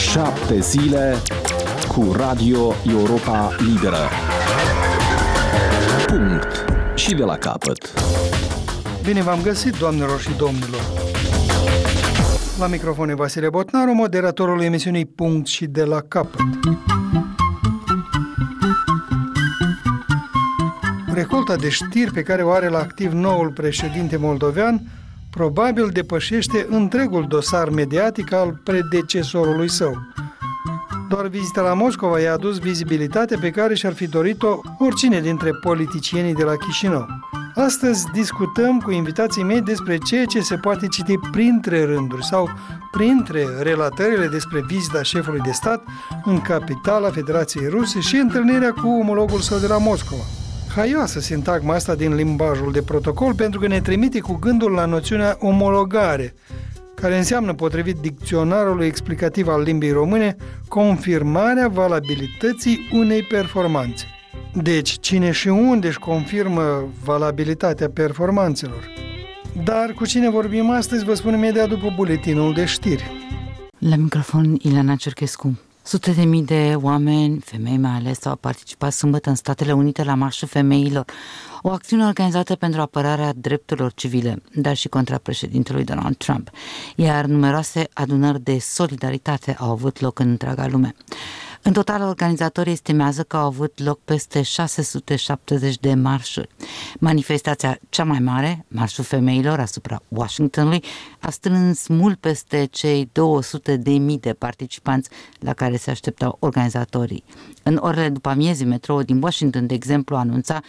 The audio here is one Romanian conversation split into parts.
7 zile cu Radio Europa Liberă. Punct. Și de la capăt. Bine v-am găsit, doamnelor și domnilor. La microfon e Vasile Botnaru, moderatorul emisiunii Punct și de la capăt. Recolta de știri pe care o are la activ noul președinte moldovean probabil depășește întregul dosar mediatic al predecesorului său. Doar vizita la Moscova i-a adus vizibilitate pe care și-ar fi dorit-o oricine dintre politicienii de la Chișinău. Astăzi discutăm cu invitații mei despre ceea ce se poate citi printre rânduri sau printre relatările despre vizita șefului de stat în capitala Federației Ruse și întâlnirea cu omologul său de la Moscova. Haioasă sintagma asta din limbajul de protocol pentru că ne trimite cu gândul la noțiunea omologare, care înseamnă, potrivit dicționarului explicativ al limbii române, confirmarea valabilității unei performanțe. Deci, cine și unde își confirmă valabilitatea performanțelor? Dar cu cine vorbim astăzi vă spun imediat după buletinul de știri. La microfon, Ileana Cerchescu. Sute de mii de oameni, femei mai ales, au participat sâmbătă în Statele Unite la Marșul Femeilor, o acțiune organizată pentru apărarea drepturilor civile, dar și contra președintelui Donald Trump, iar numeroase adunări de solidaritate au avut loc în întreaga lume. În total, organizatorii estimează că au avut loc peste 670 de marșuri. Manifestația cea mai mare, Marșul Femeilor asupra Washingtonului, a strâns mult peste cei 200.000 de participanți la care se așteptau organizatorii. În orele după amiezii, metroul din Washington, de exemplu, anunța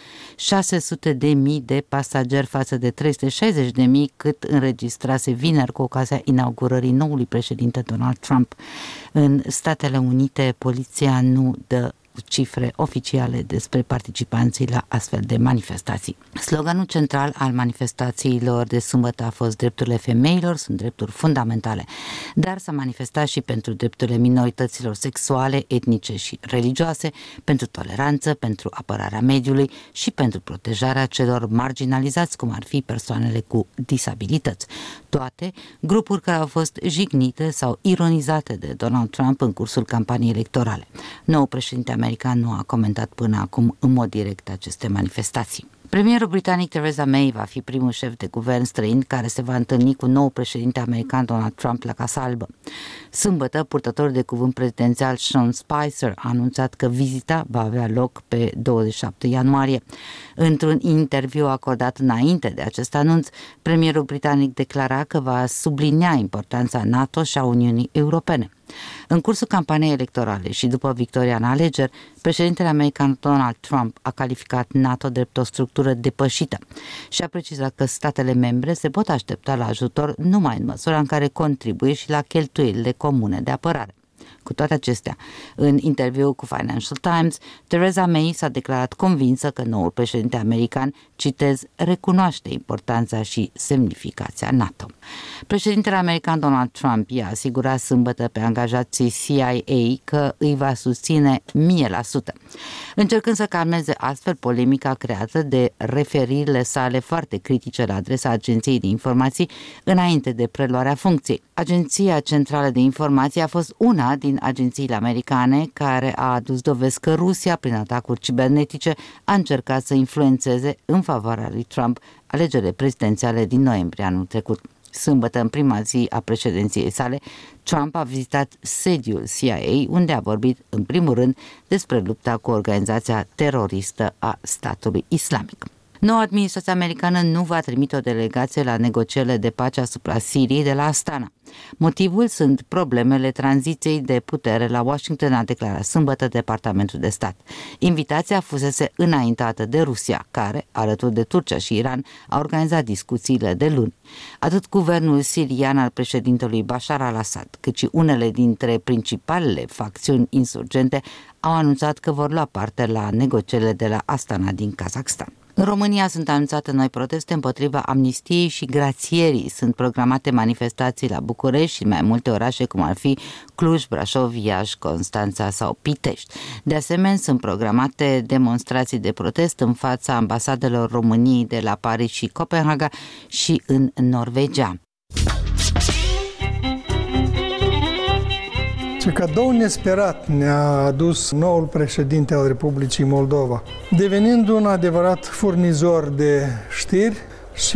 600.000 de pasageri față de 360.000 cât înregistrase vineri cu ocazia inaugurării noului președinte Donald Trump. În Statele Unite, poliția nu dă cifre oficiale despre participanții la astfel de manifestații. Sloganul central al manifestațiilor de sâmbătă a fost drepturile femeilor sunt drepturi fundamentale, dar s-a manifestat și pentru drepturile minorităților sexuale, etnice și religioase, pentru toleranță, pentru apărarea mediului și pentru protejarea celor marginalizați, cum ar fi persoanele cu disabilități. Toate grupuri care au fost jignite sau ironizate de Donald Trump în cursul campaniei electorale. Noul președinte american nu a comentat până acum în mod direct aceste manifestații. Premierul britanic Theresa May va fi primul șef de guvern străin care se va întâlni cu noul președinte american Donald Trump la Casa Albă. Sâmbătă, purtătorul de cuvânt prezidențial Sean Spicer a anunțat că vizita va avea loc pe 27 ianuarie. Într-un interviu acordat înainte de acest anunț, premierul britanic declara că va sublinia importanța NATO și a Uniunii Europene. În cursul campaniei electorale și după victoria în alegeri, președintele american Donald Trump a calificat NATO drept o structură depășită și a precizat că statele membre se pot aștepta la ajutor numai în măsura în care contribuie și la cheltuielile comune de apărare. Cu toate acestea, în interviu cu Financial Times, Theresa May s-a declarat convinsă că noul președinte american, citez, recunoaște importanța și semnificația NATO. Președintele american Donald Trump i-a asigurat sâmbătă pe angajații CIA că îi va susține 1000%, încercând să calmeze astfel polemica creată de referirile sale foarte critice la adresa Agenției de Informații înainte de preluarea funcției. Agenția Centrală de Informații a fost una din agențiile americane care a adus dovezi că Rusia, prin atacuri cibernetice, a încercat să influențeze în favoarea lui Trump alegerile prezidențiale din noiembrie anul trecut. Sâmbătă, în prima zi a președinției sale, Trump a vizitat sediul CIA, unde a vorbit, în primul rând, despre lupta cu organizația teroristă a statului islamic. Noua administrație americană nu va trimite o delegație la negocierile de pace asupra Siriei de la Astana. Motivul sunt problemele tranziției de putere la Washington, a declarat sâmbătă Departamentul de Stat. Invitația fusese înaintată de Rusia, care, alături de Turcia și Iran, a organizat discuțiile de luni. Atât guvernul sirian al președintelui Bashar al-Assad, cât și unele dintre principalele facțiuni insurgente au anunțat că vor lua parte la negocierile de la Astana din Kazakhstan. În România sunt anunțate noi proteste împotriva amnistiei și grațierii. Sunt programate manifestații la București și în mai multe orașe, cum ar fi Cluj, Brașov, Iași, Constanța sau Pitești. De asemenea, sunt programate demonstrații de protest în fața ambasadelor României de la Paris și Copenhaga și în Norvegia. Ce cadou nesperat ne-a adus noul președinte al Republicii Moldova, devenind un adevărat furnizor de știri și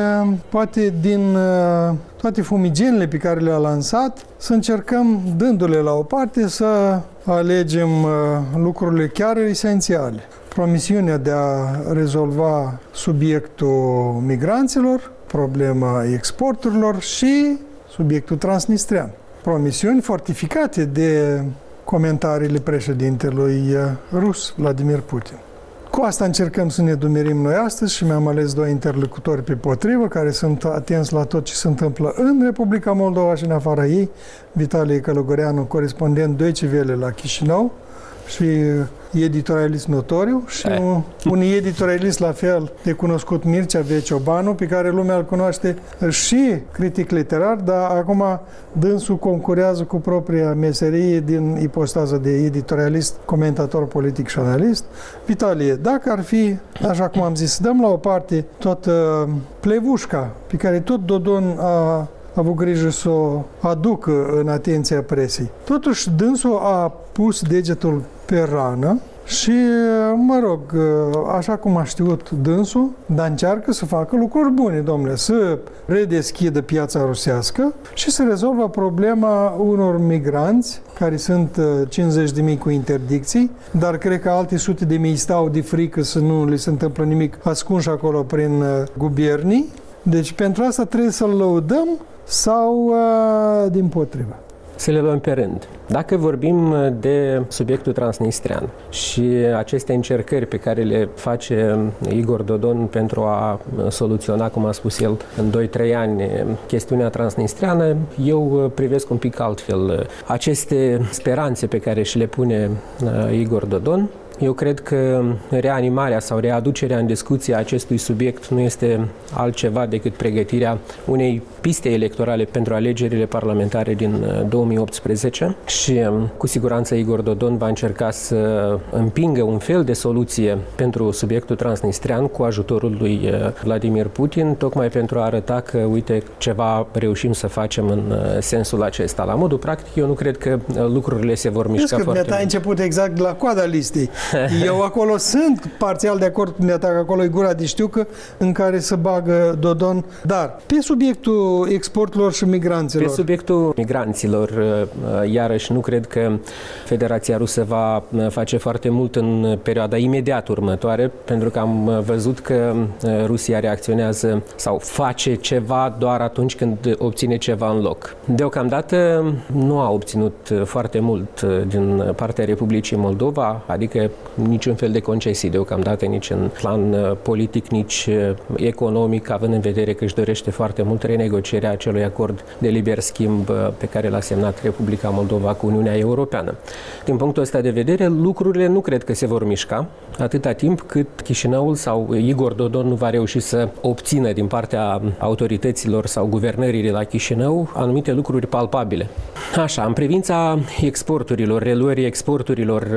poate din toate fumigenile pe care le-a lansat să încercăm, dându-le la o parte, să alegem lucrurile chiar esențiale. Promisiunea de a rezolva subiectul migranților, problema exporturilor și subiectul transnistrian. Promisiuni fortificate de comentariile președintelui rus, Vladimir Putin. Cu asta încercăm să ne dumerim noi astăzi și mi-am ales doi interlocutori pe potrivă, care sunt atenți la tot ce se întâmplă în Republica Moldova și în afara ei. Vitalie Călugăreanu, corespondent Deutsche Welle la Chișinău și editorialist notoriu, și un editorialist la fel de cunoscut, Mircea V. Ciobanu, pe care lumea îl cunoaște și critic literar, dar acum dânsul concurează cu propria meserie din ipostaza de editorialist, comentator politic și analist. Vitalie, dacă ar fi, așa cum am zis, să dăm la o parte toată plevușca pe care tot Dodon a avut grijă să o aducă în atenția presei. Totuși, dânsul a pus degetul pe rană și, mă rog, așa cum a știut dânsul, dar încearcă să facă lucruri bune, domnule, să redeschidă piața rusească și să rezolvă problema unor migranți, care sunt 50.000 cu interdicții, dar cred că alte sute de mii stau de frică să nu li se întâmplă nimic, ascunși acolo prin gubernii. Deci pentru asta trebuie să-l lăudăm sau dimpotrivă? Să le luăm pe rând. Dacă vorbim de subiectul transnistrian și aceste încercări pe care le face Igor Dodon pentru a soluționa, cum a spus el, în 2-3 ani chestiunea transnistriană, eu privesc un pic altfel aceste speranțe pe care și le pune Igor Dodon. Eu cred că reanimarea sau readucerea în discuție a acestui subiect nu este altceva decât pregătirea unei piste electorale pentru alegerile parlamentare din 2018 și cu siguranță Igor Dodon va încerca să împingă un fel de soluție pentru subiectul transnistrian cu ajutorul lui Vladimir Putin, tocmai pentru a arăta că, uite, ceva reușim să facem în sensul acesta. La modul practic, eu nu cred că lucrurile se vor mișca foarte mult. A început exact la coada listei. Eu acolo sunt parțial de acord cu dumneata, că acolo e gura de știucă în care se bagă Dodon. Dar pe subiectul exporturilor și migranților. Pe subiectul migranților, iarăși, nu cred că Federația Rusă va face foarte mult în perioada imediat următoare, pentru că am văzut că Rusia reacționează sau face ceva doar atunci când obține ceva în loc. Deocamdată nu a obținut foarte mult din partea Republicii Moldova, adică niciun fel de concesii deocamdată, nici în plan politic, nici economic, având în vedere că își dorește foarte mult renegocierea acelui acord de liber schimb pe care l-a semnat Republica Moldova cu Uniunea Europeană. Din punctul ăsta de vedere, lucrurile nu cred că se vor mișca atâta timp cât Chișinăul sau Igor Dodon nu va reuși să obțină din partea autorităților sau guvernării de la Chișinău anumite lucruri palpabile. Așa, în privința exporturilor, reluării exporturilor,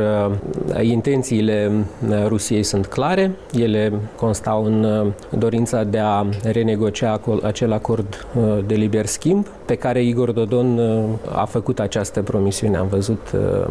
intențiile Rusiei sunt clare. Ele constau în dorința de a renegocia acel acord de liber schimb pe care Igor Dodon a făcut această promisiune. Am văzut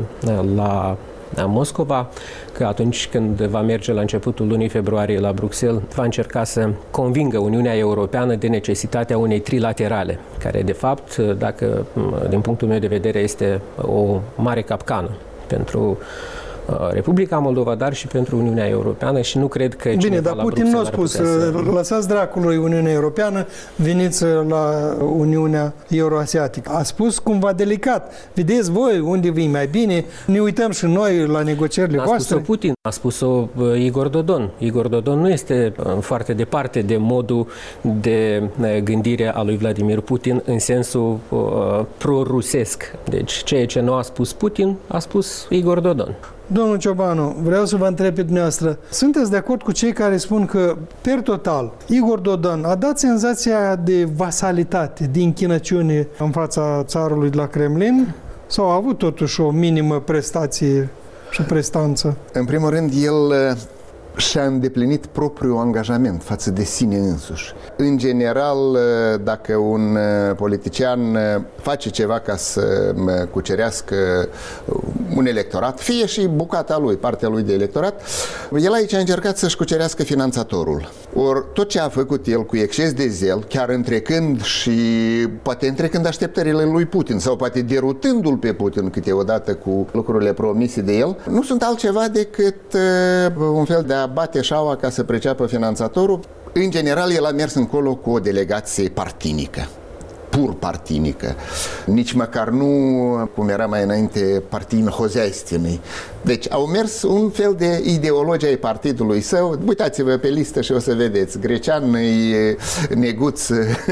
la Moscova că atunci când va merge la începutul lunii februarie la Bruxelles, va încerca să convingă Uniunea Europeană de necesitatea unei trilaterale, care de fapt, dacă din punctul meu de vedere, este o mare capcană pentru Republica Moldova, dar și pentru Uniunea Europeană și nu cred că bine, dar Putin nu a spus, lăsați dracului Uniunea Europeană, veniți la Uniunea Euroasiatică. A spus cumva delicat. Vedeți voi unde vii mai bine, ne uităm și noi la negocierile voastre. A spus-o Putin, a spus-o Igor Dodon. Igor Dodon nu este foarte departe de modul de gândire a lui Vladimir Putin în sensul pro-rusesc. Deci ceea ce nu a spus Putin, a spus Igor Dodon. Domnul Ciobanu, vreau să vă întreb pe dumneavoastră, sunteți de acord cu cei care spun că, per total, Igor Dodon a dat senzația de vasalitate, de închinăciune în fața țarului de la Kremlin sau a avut totuși o minimă prestație și prestanță? În primul rând, el și-a îndeplinit propriul angajament față de sine însuși. În general, dacă un politician face ceva ca să cucerească un electorat, fie și bucata lui, partea lui de electorat, el aici a încercat să-și cucerească finanțatorul. Ori tot ce a făcut el cu exces de zel, chiar întrecând și poate întrecând așteptările lui Putin sau poate derutându-l pe Putin câteodată cu lucrurile promise de el, nu sunt altceva decât un fel de a bate șaua ca să priceapă finanțatorul. În general, el a mers încolo cu o delegație partinică, pur partinică. Nici măcar nu, cum era mai înainte, partidul hozaistiei. Deci au mers un fel de ideologi ai partidului său. Uitați-vă pe listă și o să vedeți. Grecean, Neguț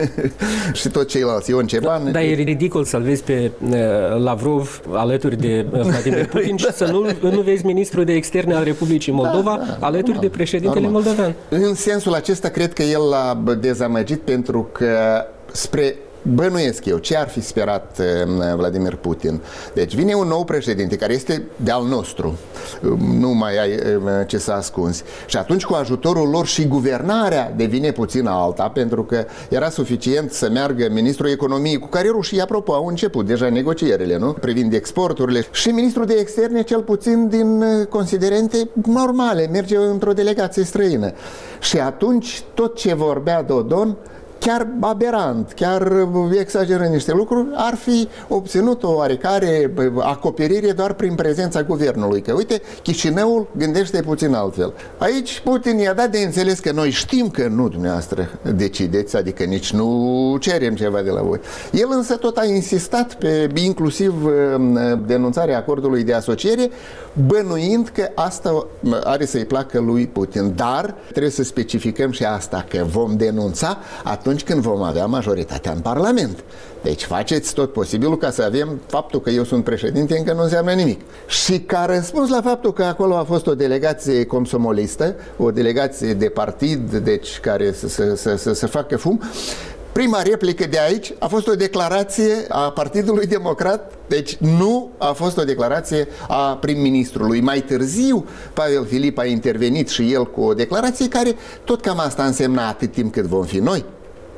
și tot ceilalți. Ion Ceban. Dar e ridicol să-l vezi pe Lavrov alături de Vladimir Putin și să nu vezi ministrul de externe al Republicii Moldova alături normal, de președintele moldovean. În sensul acesta, cred că el l-a dezamăgit pentru că spre bănuiesc eu, ce ar fi sperat Vladimir Putin? Deci vine un nou președinte care este de-al nostru, nu mai ai ce să ascunzi. Și atunci cu ajutorul lor și guvernarea devine puțin alta, pentru că era suficient să meargă ministrul economiei, cu care rușii, apropo, au început deja negocierile, nu? Privind exporturile, și ministrul de externe, cel puțin din considerente normale, merge într-o delegație străină. Și atunci tot ce vorbea Dodon, chiar aberant, chiar exagerând niște lucruri, ar fi obținut o oarecare acoperire doar prin prezența guvernului. Că uite, Chișinăul gândește puțin altfel. Aici Putin i-a dat de înțeles că noi știm că nu dumneavoastră decideți, adică nici nu cerem ceva de la voi. El însă tot a insistat pe inclusiv denunțarea acordului de asociere, bănuind că asta are să-i placă lui Putin. Dar trebuie să specificăm și asta, că vom denunța atunci când vom avea majoritatea în Parlament. Deci faceți tot posibilul ca să avem faptul că eu sunt președinte, încă nu înseamnă nimic. Și ca răspuns la faptul că acolo a fost o delegație comsomolistă, o delegație de partid, deci care să facă fum, prima replică de aici a fost o declarație a Partidului Democrat, deci nu a fost o declarație a prim-ministrului. Mai târziu, Pavel Filip a intervenit și el cu o declarație care tot cam asta însemna: atât timp cât vom fi noi,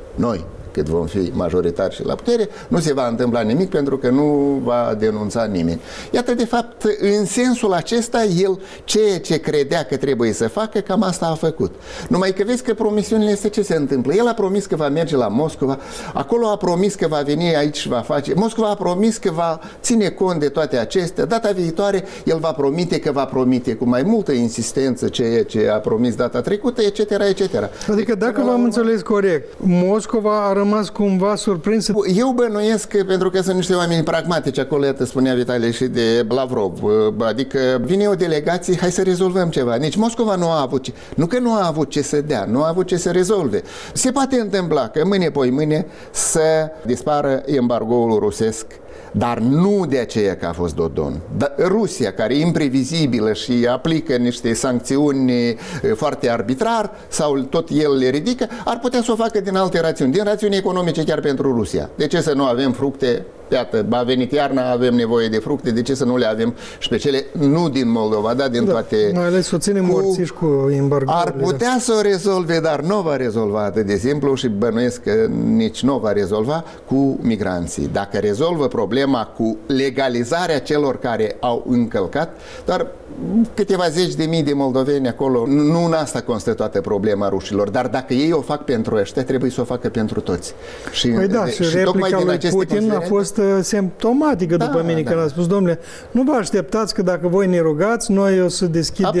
cât vom fi majoritari și la putere, nu se va întâmpla nimic, pentru că nu va denunța nimeni. Iată, de fapt, în sensul acesta, el ceea ce credea că trebuie să facă, cam asta a făcut. Numai că vezi că promisiunile este ce se întâmplă. El a promis că va merge la Moscova, acolo a promis că va veni aici și va face. Moscova a promis că va ține cont de toate acestea. Data viitoare, el va promite că va promite cu mai multă insistență ceea ce a promis data trecută, etc., etc. Adică, dacă v-am înțeles corect, Moscova a rămas cumva surprins? Eu bănuiesc că, pentru că sunt niște oameni pragmatici, acolo, iată, spunea Vitalie și de Lavrov, adică vine o delegație, hai să rezolvăm ceva. Nici Moscova nu a avut, nu că nu a avut ce să dea, nu a avut ce să rezolve. Se poate întâmpla că mâine, poi mâine, să dispară embargoul rusesc, dar nu de aceea că a fost Dodon. Rusia, care e imprevizibilă și aplică niște sancțiuni foarte arbitrar, sau tot el le ridică, ar putea să o facă din alte rațiuni, din rațiuni economice chiar pentru Rusia. De ce să nu avem fructe? Iată, a venit iarna, avem nevoie de fructe, de ce să nu le avem și pe cele, nu din Moldova, dar din toate... Noi ales să o ținem morțiși cu embargo. Ar putea să o rezolve, dar nu va rezolva atât de simplu și bănuiesc că nici nu va rezolva cu migranții. Dacă rezolvă problema cu legalizarea celor care au încălcat, doar câteva zeci de mii de moldoveni acolo, nu în asta constă toată problema rușilor, dar dacă ei o fac pentru ăștia, trebuie să o facă pentru toți. Și, păi da, și replica lui Putin a fost simptomatică după mine, când a spus: domnule, nu vă așteptați că dacă voi ne rugați, noi o să deschidem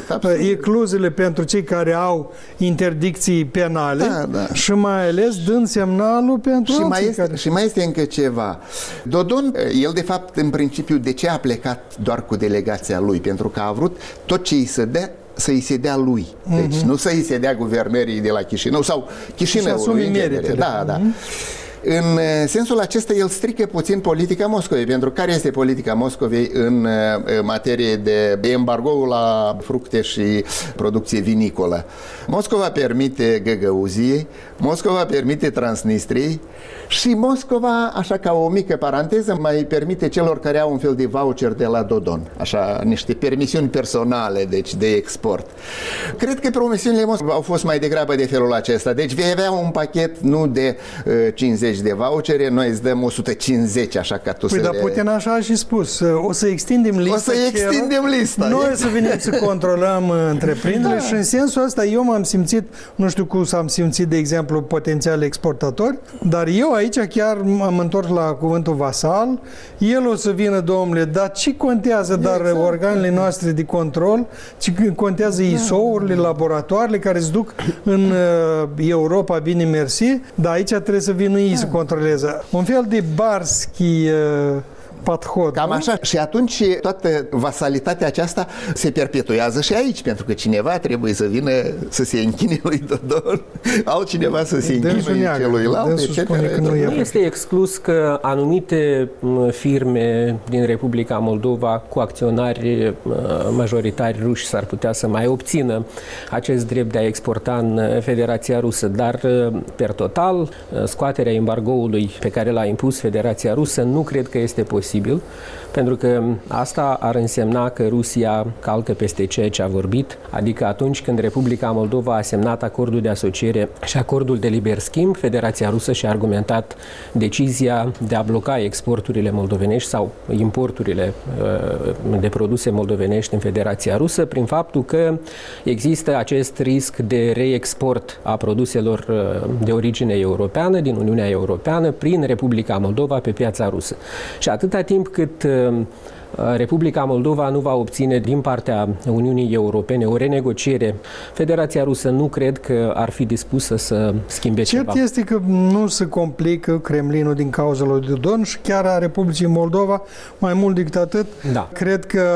ecluzele pentru cei care au interdicții penale, și mai ales dând semnalul pentru și mai este încă ceva. Dodon, el de fapt, în principiu, de ce a plecat doar cu delegația lui? Pentru că a vrut tot ce îi se dea să îi se dea lui. Deci nu să îi se dea guvernării de la Chișinău sau Chișinăului. Da. În sensul acesta, el strică puțin politica Moscovei, pentru care este politica Moscovei în materie de embargo la fructe și producție vinicolă. Moscova permite Găgăuziei, Moscova permite Transnistriei și Moscova, așa ca o mică paranteză, mai permite celor care au un fel de voucher de la Dodon, așa, niște permisiuni personale, deci de export. Cred că promisiunile Moscovei au fost mai degrabă de felul acesta. Deci vei avea un pachet nu de 50 de vouchere, noi îți dăm 150, așa ca tu să dar Putin așa a și spus, o să extindem lista. O să extindem lista. Noi să venim să controlăm întreprinderile și în sensul ăsta eu m-am simțit, nu știu cum s-am simțit, de exemplu, potențial exportatori, dar eu aici chiar m-am întors la cuvântul vasal. El o să vină, domnule, dar ce contează, dar organele noastre de control, ce contează ISO-urile, laboratoarele care se duc în Europa, bine mersi, dar aici trebuie să vină ei să controleze. Un fel de barski podhod. Cam așa. Și atunci toată vasalitatea aceasta se perpetuează și aici, pentru că cineva trebuie să vină să se închine lui Dodon, altcineva să se închine celuilalt. Nu este exclus că anumite firme din Republica Moldova cu acționari majoritari ruși s-ar putea să mai obțină acest drept de a exporta în Federația Rusă, dar per total scoaterea embargoului pe care l-a impus Federația Rusă nu cred că este posibil, pentru că asta ar însemna că Rusia calcă peste ceea ce a vorbit, adică atunci când Republica Moldova a semnat acordul de asociere și acordul de liber schimb, Federația Rusă și-a argumentat decizia de a bloca exporturile moldovenești sau importurile de produse moldovenești în Federația Rusă prin faptul că există acest risc de reexport a produselor de origine europeană din Uniunea Europeană prin Republica Moldova pe piața rusă. Și atâta timp cât Republica Moldova nu va obține din partea Uniunii Europene o renegociere, Federația Rusă nu cred că ar fi dispusă să schimbe ceva. Cert este că nu se complică Kremlinul din cauza lui Dodon și chiar a Republicii Moldova, mai mult decât atât. Da. Cred că,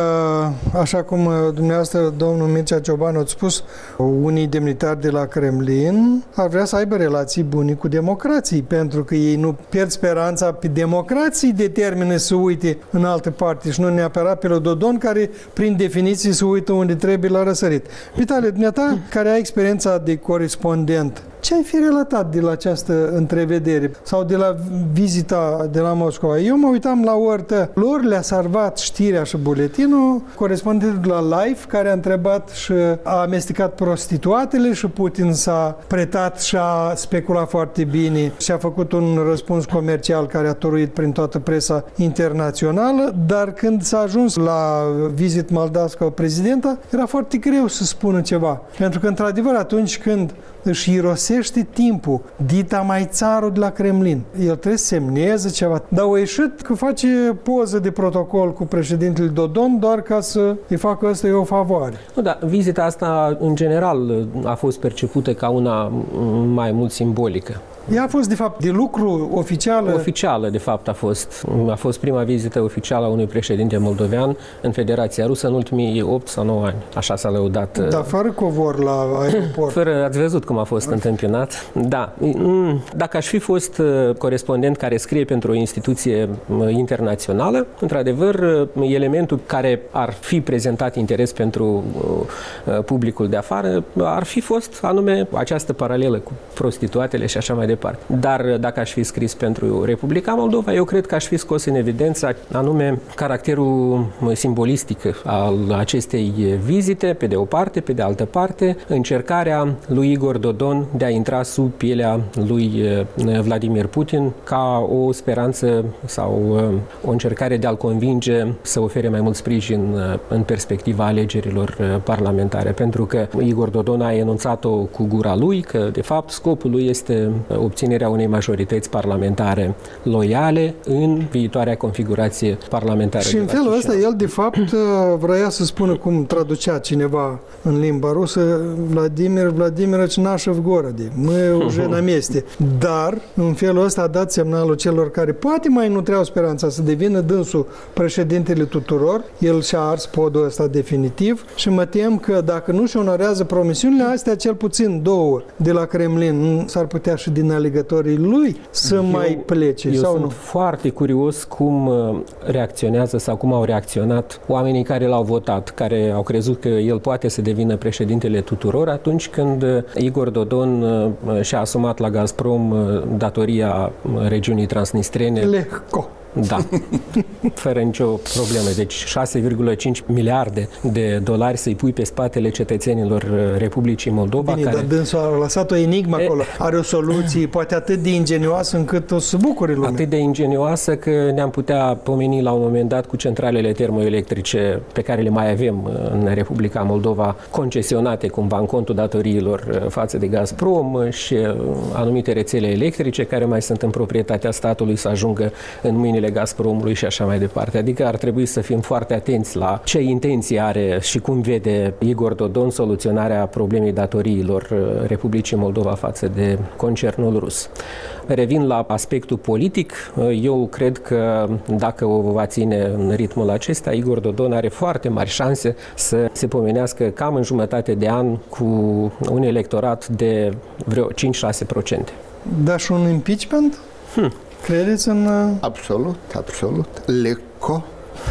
așa cum dumneavoastră, domnul Mircea Cioban, a spus, unii demnitari de la Kremlin ar vrea să aibă relații bune cu democrații, pentru că ei nu pierd speranța pe democrații determină să uite în altă parte și nu neapărat pe lui Dodon, care prin definiție se uită unde trebuie la răsărit. Vitale, dumneata, care ai experiența de corespondent, ce ai fi relatat de la această întrevedere sau de la vizita de la Moscova? Eu mă uitam la ortă, lor le-a salvat știrea și buletinul, corespondentul la Live, care a întrebat și a amestecat prostituatele și Putin s-a pretat și a speculat foarte bine și a făcut un răspuns comercial care a toruit prin toată presa internațională, dar când s-a ajuns la vizit Moldavska prezidenta, era foarte greu să spună ceva. Pentru că, într-adevăr, atunci când își irosește timpul dita mai țarul de la Kremlin, el trebuie să semneze ceva. Dar a ieșit că face poză de protocol cu președintele Dodon doar ca să îi facă ăsta o favoare. Nu, da, vizita asta, în general, a fost percepută ca una mai mult simbolică. Ea a fost, de fapt, de lucru oficială? Oficială, de fapt, a fost prima vizită oficială a unui președinte moldovean în Federația Rusă în ultimii 8 sau 9 ani. Așa s-a lăudat. Dar fără covor la aeroport. Ați văzut cum a fost întâmpinat? Da. Dacă aș fi fost corespondent care scrie pentru o instituție internațională, într-adevăr, elementul care ar fi prezentat interes pentru publicul de afară ar fi fost anume această paralelă cu prostituatele și așa mai departe. Dar dacă aș fi scris pentru Republica Moldova, eu cred că aș fi scos în evidență anume caracterul simbolistic al acestei vizite, pe de o parte, pe de altă parte, încercarea lui Igor Dodon de a intra sub pielea lui Vladimir Putin ca o speranță sau o încercare de a-l convinge să ofere mai mult sprijin în perspectiva alegerilor parlamentare. Pentru că Igor Dodon a enunțat-o cu gura lui că, de fapt, scopul lui este obținerea unei majorități parlamentare loiale în viitoarea configurație parlamentară. Și în felul ăsta el, de fapt, vrea să spună, cum traducea cineva în limba rusă, Vladimir Vladimirovici Nașev Gorodi, мы уже на месте. Dar, în felul ăsta a dat semnalul celor care poate mai nutreau speranța să devină dânsul președintele tuturor, el și-a ars podul ăsta definitiv și mă tem că dacă nu și onorează promisiunile astea, cel puțin două de la Kremlin, s-ar putea și din alegătorii lui să mai plece, eu sau sunt nu? foarte curios cum reacționează sau cum au reacționat oamenii care l-au votat, care au crezut că el poate să devină președintele tuturor atunci când Igor Dodon și-a asumat la Gazprom datoria regiunii transnistrene. Lehco. Da, fără nicio problemă. Deci 6,5 miliarde de dolari să-i pui pe spatele cetățenilor Republicii Moldova. Bine, dar dânsul a lăsat o enigmă acolo. Are o soluție poate atât de ingenioasă încât o să bucure lumea. Atât de ingenioasă că ne-am putea pomeni la un moment dat cu centralele termoelectrice pe care le mai avem în Republica Moldova, concesionate cumva în contul datoriilor față de Gazprom și anumite rețele electrice care mai sunt în proprietatea statului să ajungă în mâinile Gazpromului și așa mai departe. Adică ar trebui să fim foarte atenți la ce intenții are și cum vede Igor Dodon soluționarea problemei datoriilor Republicii Moldova față de concernul rus. Revin la aspectul politic. Eu cred că dacă o va ține în ritmul acesta, Igor Dodon are foarte mari șanse să se pomenească cam în jumătate de an cu un electorat de vreo 5-6%. Da, și un impeachment? Credeți în... Absolut, absolut. Leco.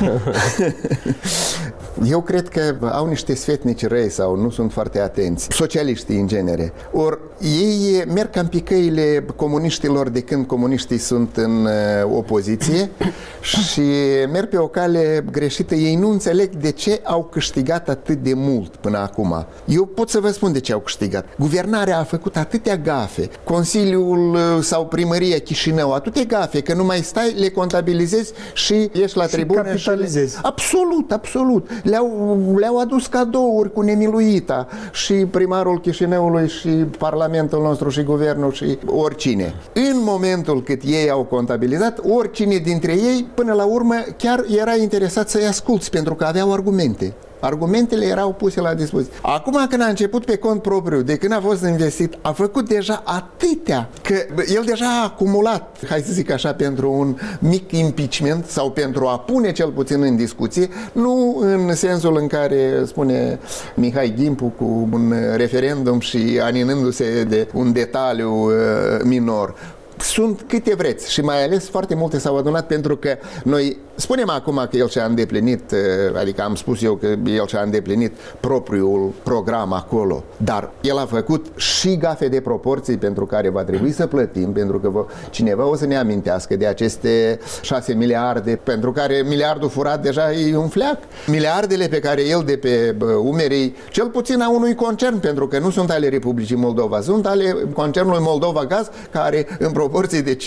Eu cred că au niște sfetnici răi sau nu sunt foarte atenți. Socialiștii în genere. Ori ei merg cam pe căile comuniștilor de când comuniștii sunt în opoziție și merg pe o cale greșită. Ei nu înțeleg de ce au câștigat atât de mult până acum. Eu pot să vă spun de ce au câștigat. Guvernarea a făcut atâtea gafe. Consiliul sau primăria Chișinău, atâtea gafe, că nu mai stai, le contabilizezi și ieși la tribună. Capitalizezi. Absolut, absolut. Le-au adus cadouri cu nemiluita și primarul Chișinăului și Parlamentul nostru și guvernul și oricine. În momentul cât ei au contabilizat, oricine dintre ei, până la urmă, chiar era interesat să-i asculți, pentru că aveau argumente. Argumentele erau puse la dispoziție. Acum când a început pe cont propriu, de când a fost investit, a făcut deja atâtea, că el deja a acumulat, hai să zic așa, pentru un mic impeachment sau pentru a pune cel puțin în discuție, nu în sensul în care spune Mihai Gimpu cu un referendum și aninându-se de un detaliu minor. Sunt câte vreți și mai ales foarte multe s-au adunat pentru că noi spunem acum că el și-a îndeplinit, adică am spus eu că el și-a îndeplinit propriul program acolo, dar el a făcut și gafe de proporții pentru care va trebui să plătim, pentru că cineva o să ne amintească de aceste 6 miliarde pentru care miliardul furat deja e un fleac. Miliardele pe care el de pe umerii, cel puțin a unui concern, pentru că nu sunt ale Republicii Moldova, sunt ale concernului Moldova Gaz, care în proporție de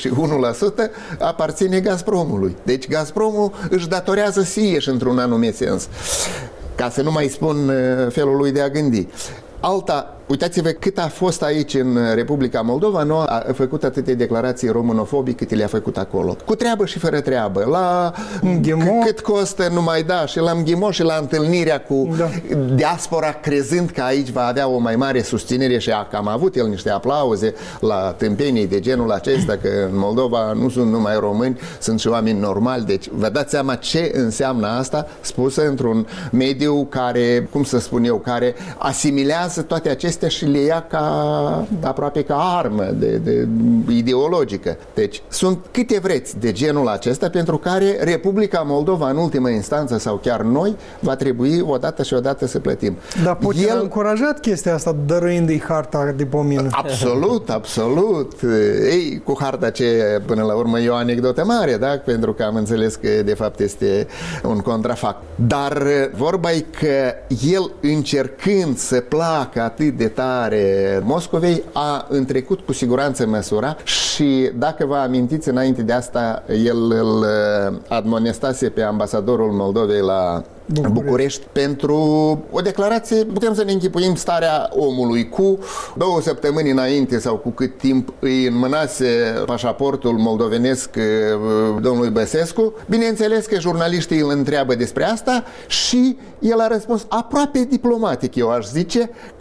51% aparține Gazpromului. Deci Gazpromul își datorează Sieși într-un anume sens, ca să nu mai spun felul lui de a gândi. Alta, uitați-vă cât a fost aici în Republica Moldova, nu a făcut atâtea declarații românofobii cât le-a făcut acolo. Cu treabă și fără treabă. La cât costă numai da, și la Mghimo și la întâlnirea cu diaspora, crezând că aici va avea o mai mare susținere și a cam avut el niște aplauze la tâmpenii de genul acesta, că în Moldova nu sunt numai români, sunt și oameni normali. Deci vă dați seama ce înseamnă asta spusă într-un mediu care, cum să spun eu, care asimilează toate acestea și le ia aproape ca armă de ideologică. Deci sunt câte vreți de genul acesta pentru care Republica Moldova în ultimă instanță sau chiar noi va trebui odată și odată să plătim. Dar Putin a încurajat chestia asta dăruind-i harta de pomină. Absolut, absolut. Ei, cu harta ce până la urmă e o anecdotă mare, da? Pentru că am înțeles că de fapt este un contrafact. Dar vorba e că el încercând să placă atât de tare Moscovei, a întrecut cu siguranță măsura și dacă vă amintiți, înainte de asta el îl admonestase pe ambasadorul Moldovei la București pentru o declarație, putem să ne închipuim starea omului, cu 2 săptămâni înainte sau cu cât timp îi înmânase pașaportul moldovenesc domnului Băsescu. Bineînțeles că jurnaliștii îl întreabă despre asta și el a răspuns aproape diplomatic, eu aș zice, că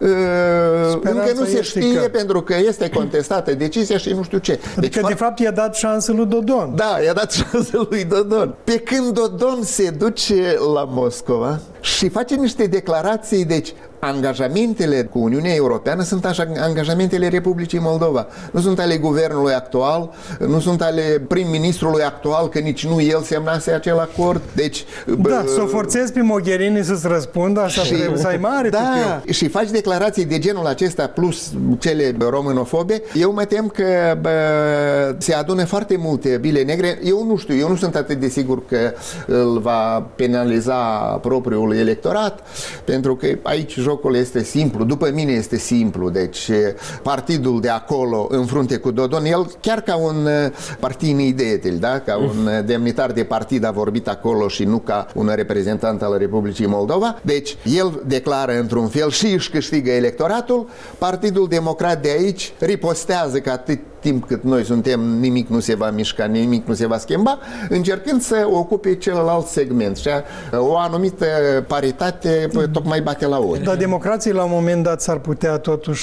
încă nu se știe pentru că este contestată decizia și nu știu ce. Adică de fapt i-a dat șansă lui Dodon. Da, i-a dat șansă lui Dodon. Pe când Dodon se duce la Moscova și face niște declarații, deci angajamentele cu Uniunea Europeană sunt așa angajamentele Republicii Moldova. Nu sunt ale guvernului actual, nu sunt ale prim-ministrului actual, că nici nu el semnase acel acord. Deci, da, să o forțezi pe Mogherini să-ți răspundă, asta trebuie să ai mare. Da, și faci declarații de genul acesta plus cele românofobe. Eu mă tem că se adună foarte multe bile negre. Eu nu știu, eu nu sunt atât de sigur că îl va penaliza propriul electorat, pentru că aici jocul este simplu, după mine este simplu. Deci partidul de acolo în frunte cu Dodon, el chiar ca un partidni deetel, da? Ca un demnitar de partid a vorbit acolo și nu ca un reprezentant al Republicii Moldova. Deci el declară într-un fel și își câștigă electoratul. Partidul Democrat de aici ripostează că atât timp cât noi suntem, nimic nu se va mișca, nimic nu se va schimba, încercând să ocupe celălalt segment. Și o anumită paritate tocmai bate la ori. Dar democrații la un moment dat s-ar putea totuși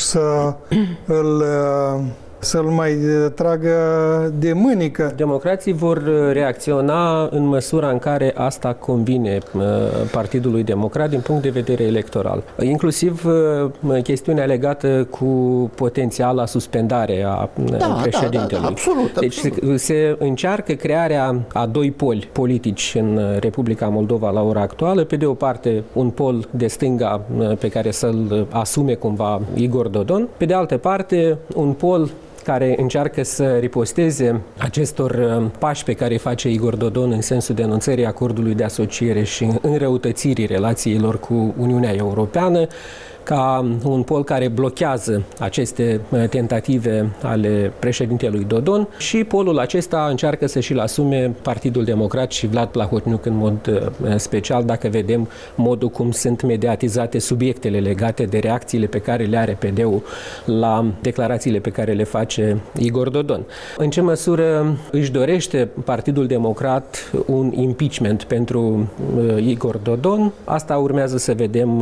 să-l mai tragă de mânică. Democrații vor reacționa în măsura în care asta convine Partidului Democrat din punct de vedere electoral. Inclusiv chestiunea legată cu potențiala suspendare a președintelui. Da, absolut. Deci se încearcă crearea a doi poli politici în Republica Moldova la ora actuală. Pe de o parte, un pol de stânga pe care să-l asume cumva Igor Dodon. Pe de altă parte, un pol care încearcă să riposteze acestor pași pe care îi face Igor Dodon în sensul denunțării acordului de asociere și înrăutățirii relațiilor cu Uniunea Europeană, ca un pol care blochează aceste tentative ale președintelui Dodon, și polul acesta încearcă să și-l asume Partidul Democrat și Vlad Plahotniuc în mod special, dacă vedem modul cum sunt mediatizate subiectele legate de reacțiile pe care le are PD-ul la declarațiile pe care le face Igor Dodon. În ce măsură își dorește Partidul Democrat un impeachment pentru Igor Dodon? Asta urmează să vedem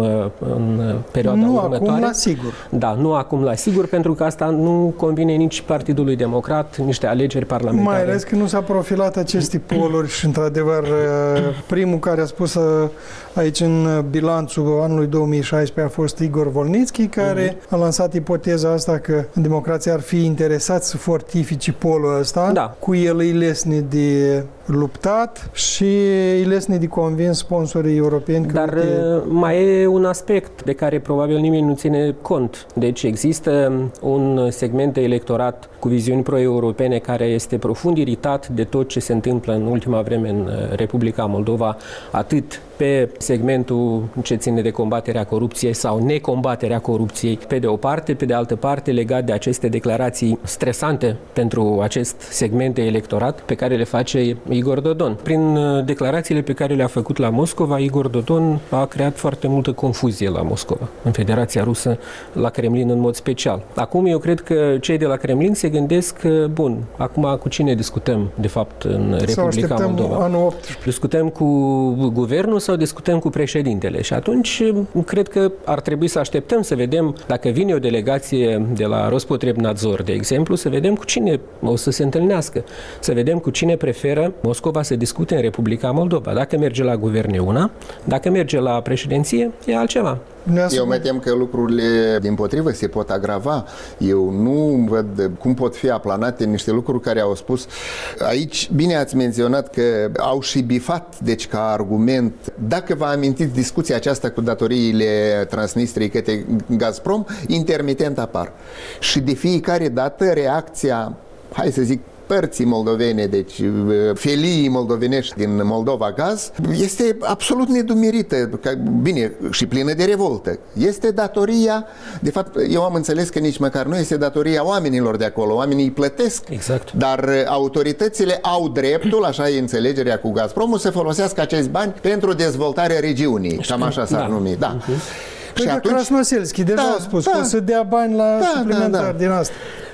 în perioada următoare. Acum la sigur. Da, nu acum la sigur, pentru că asta nu convine nici Partidului Democrat, niște alegeri parlamentare. Mai ales că nu s-a profilat aceste poluri și, într-adevăr, primul care a spus aici în bilanțul anului 2016 a fost Igor Volnitski, care a lansat ipoteza asta că democrația ar fi interesat să fortifice polul ăsta. Da. Cu el îi lesne de luptat și îi lesne de convins sponsorii europeni. Dar mai e un aspect de care probabil nimeni nu ține cont. Deci există un segment de electorat cu viziuni pro-europene care este profund iritat de tot ce se întâmplă în ultima vreme în Republica Moldova, atât pe segmentul ce ține de combaterea corupției sau necombaterea corupției, pe de o parte, pe de altă parte, legat de aceste declarații stresante pentru acest segment de electorat pe care le face Igor Dodon. Prin declarațiile pe care le-a făcut la Moscova, Igor Dodon a creat foarte multă confuzie la Moscova, în Federația Rusă, la Kremlin în mod special. Acum eu cred că cei de la Kremlin se gândesc că, bun, acum cu cine discutăm, de fapt, în Republica Moldova? Anul 18. Discutăm cu guvernul sau discutăm cu președintele? Și atunci cred că ar trebui să așteptăm să vedem, dacă vine o delegație de la Rospotrebnadzor, de exemplu, să vedem cu cine o să se întâlnească, să vedem cu cine preferă Moscova să discute în Republica Moldova. Dacă merge la guvern e una, dacă merge la președinție e altceva. Eu mă tem că lucrurile dimpotrivă se pot agrava. Eu nu văd cum pot fi aplanate niște lucruri care au spus. Aici, bine ați menționat că au și bifat, deci ca argument. Dacă vă amintiți discuția aceasta cu datoriile Transnistriei către Gazprom, intermitent apar. Și de fiecare dată reacția, hai să zic, părții moldovene, deci felii moldovenești din Moldova Gaz, este absolut nedumerită, bine, și plină de revoltă. Este datoria, de fapt, eu am înțeles că nici măcar nu este datoria oamenilor de acolo, oamenii îi plătesc, exact. Dar autoritățile au dreptul, așa e înțelegerea cu Gazpromul, să folosească acești bani pentru dezvoltarea regiunii, cam așa s-ar numi. Da. Păi și atunci Krasnoselski deja a spus că o să dea bani la suplimentar din asta.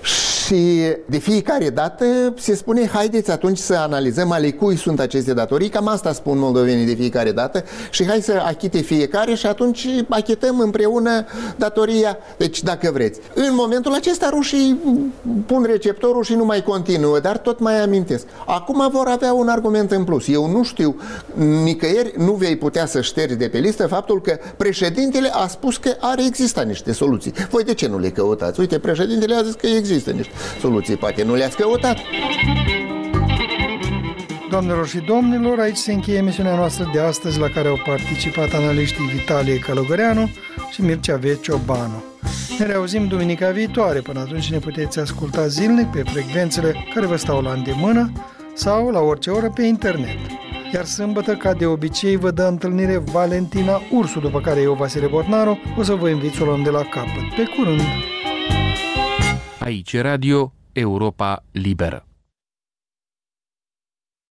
Și de fiecare dată se spune, haideți atunci să analizăm ale cui sunt aceste datorii, cam asta spun moldovenii de fiecare dată, și hai să achite fiecare și atunci achităm împreună datoria. Deci, dacă vreți. În momentul acesta rușii pun receptorul și nu mai continuă, dar tot mai amintesc. Acum vor avea un argument în plus. Eu nu știu, nicăieri nu vei putea să ștergi de pe listă faptul că președintele a spus că ar exista niște soluții. Voi de ce nu le căutați? Uite, președintele a zis că există niște soluții, poate nu le-ați căutat. Doamnelor și domnilor, aici se încheie emisiunea noastră de astăzi, la care au participat analiștii Vitalie Călugăreanu și Mircea V. Ciobanu. Ne reauzim duminica viitoare. Până atunci ne puteți asculta zilnic pe frecvențele care vă stau la îndemână sau la orice oră pe internet. Iar sâmbătă, ca de obicei, vă dă întâlnire Valentina Ursu, după care eu, Vasile Botnaru, o să vă invit să o luăm de la capăt. Pe curând! Aici Radio Europa Liberă.